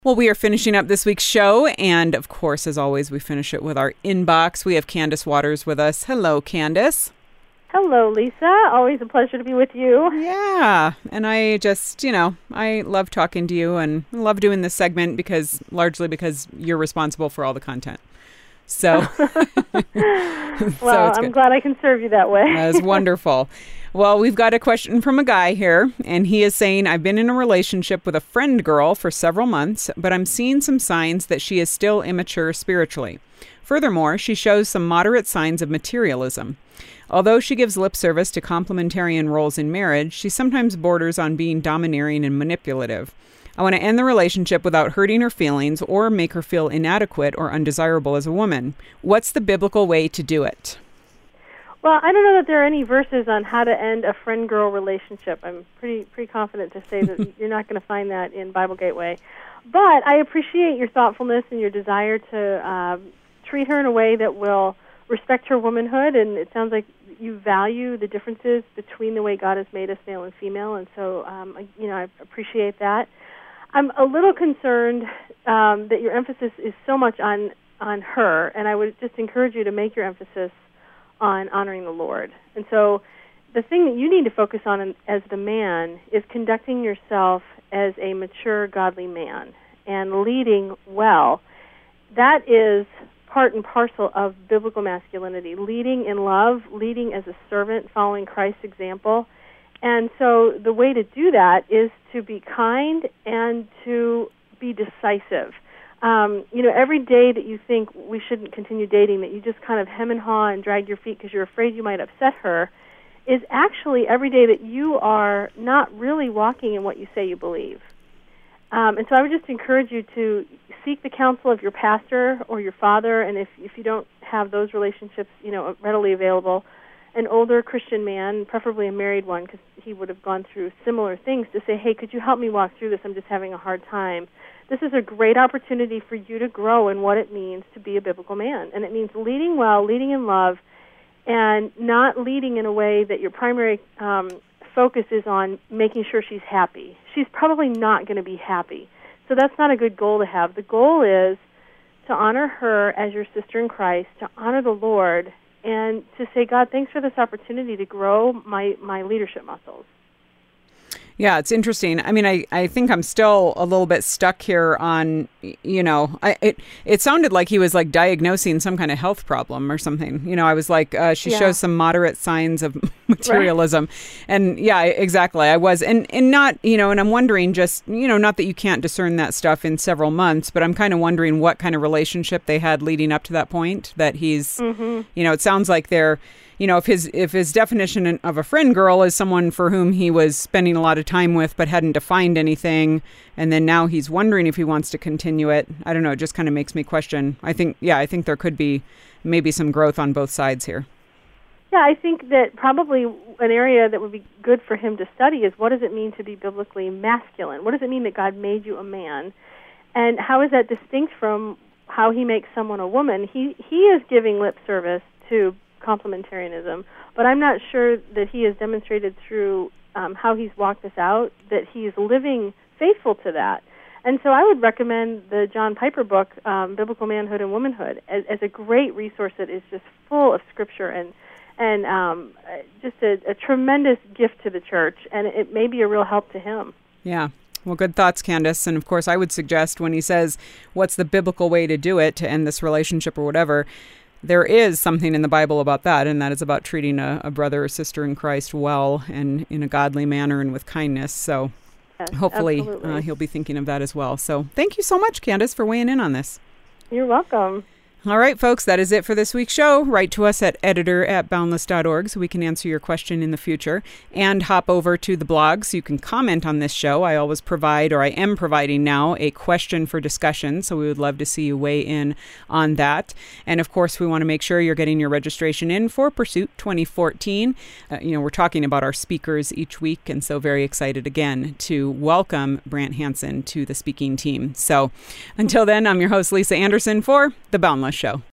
Well, we are finishing up this week's show, and of course, as always, we finish it with our inbox. We have Candace Waters with us. Hello, Candace. Hello, Lisa. Always a pleasure to be with you. Yeah, and I just, I love talking to you and love doing this segment largely because you're responsible for all the content. So, well, I'm glad I can serve you that way. That is wonderful. Well, we've got a question from a guy here, and he is saying, I've been in a relationship with a friend girl for several months, but I'm seeing some signs that she is still immature spiritually. Furthermore, she shows some moderate signs of materialism. Although she gives lip service to complementarian roles in marriage, she sometimes borders on being domineering and manipulative. I want to end the relationship without hurting her feelings or make her feel inadequate or undesirable as a woman. What's the biblical way to do it? Well, I don't know that there are any verses on how to end a friend-girl relationship. I'm pretty confident to say that you're not going to find that in Bible Gateway. But I appreciate your thoughtfulness and your desire to treat her in a way that will respect her womanhood, and it sounds like you value the differences between the way God has made us male and female, and so I appreciate that. I'm a little concerned that your emphasis is so much on her, and I would just encourage you to make your emphasis on honoring the Lord. And so the thing that you need to focus on as the man is conducting yourself as a mature, godly man and leading well. That is part and parcel of biblical masculinity, leading in love, leading as a servant, following Christ's example. And so the way to do that is to be kind and to be decisive. Every day that you think we shouldn't continue dating, that you just kind of hem and haw and drag your feet because you're afraid you might upset her, is actually every day that you are not really walking in what you say you believe. And so I would just encourage you to seek the counsel of your pastor or your father, and if you don't have those relationships, readily available, an older Christian man, preferably a married one, because he would have gone through similar things, to say, hey, could you help me walk through this? I'm just having a hard time. This is a great opportunity for you to grow in what it means to be a biblical man. And it means leading well, leading in love, and not leading in a way that your primary focus is on making sure she's happy. She's probably not going to be happy. So that's not a good goal to have. The goal is to honor her as your sister in Christ, to honor the Lord, and to say, God, thanks for this opportunity to grow my leadership muscles. Yeah, it's interesting. I mean, I think I'm still a little bit stuck here on, it sounded like he was like diagnosing some kind of health problem or something. I was like, she shows some moderate signs of materialism. Right. And yeah, exactly. I was. And not, and I'm wondering just, not that you can't discern that stuff in several months, but I'm kind of wondering what kind of relationship they had leading up to that point that he's, it sounds like they're, if his definition of a friend girl is someone for whom he was spending a lot of time with but hadn't defined anything, and then now he's wondering if he wants to continue it, I don't know, it just kind of makes me question. I think there could be maybe some growth on both sides here. Yeah, I think that probably an area that would be good for him to study is what does it mean to be biblically masculine? What does it mean that God made you a man? And how is that distinct from how he makes someone a woman? He is giving lip service to complementarianism, but I'm not sure that he has demonstrated through how he's walked this out that he's living faithful to that. And so I would recommend the John Piper book, Biblical Manhood and Womanhood, as a great resource that is just full of scripture and just a tremendous gift to the church, and it may be a real help to him. Yeah. Well, good thoughts, Candace. And of course, I would suggest when he says, what's the biblical way to do it, to end this relationship or whatever, there is something in the Bible about that, and that is about treating a brother or sister in Christ well and in a godly manner and with kindness. So yes, hopefully he'll be thinking of that as well. So thank you so much, Candace, for weighing in on this. You're welcome. All right, folks, that is it for this week's show. Write to us at editor@boundless.org so we can answer your question in the future. And hop over to the blog so you can comment on this show. I always provide, or I am providing now, a question for discussion. So we would love to see you weigh in on that. And of course, we want to make sure you're getting your registration in for Pursuit 2014. We're talking about our speakers each week. And so very excited again to welcome Brant Hansen to the speaking team. So until then, I'm your host, Lisa Anderson, for The Boundless Show.